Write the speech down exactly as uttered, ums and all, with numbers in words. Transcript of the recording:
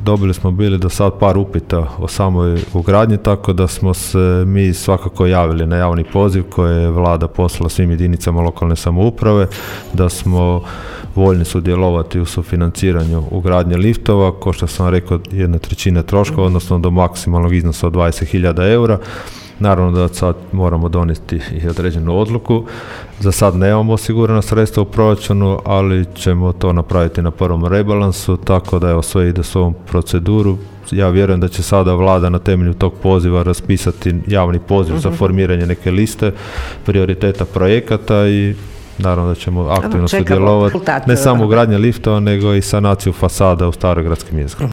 dobili smo bili do sad par upita o samoj ugradnji, tako da smo se mi svakako javili na javni poziv koji je vlada poslala svim jedinicama lokalne samouprave, da smo voljni sudjelovati u sufinanciranju ugradnje liftova, ko što sam rekao, jedna trećina troškova, odnosno do maksimalnog iznosa od dvadeset hiljada eura. Naravno da sad moramo donijeti i određenu odluku. Za sad nemamo osigurana sredstva u proračunu, ali ćemo to napraviti na prvom rebalansu, tako da evo sve ide s ovom proceduru. Ja vjerujem da će sada vlada na temelju tog poziva raspisati javni poziv mm-hmm. za formiranje neke liste prioriteta projekata i naravno da ćemo aktivno sudjelovati ne samo u gradnji liftova, nego i sanaciju fasada u starogradskim jezgrama.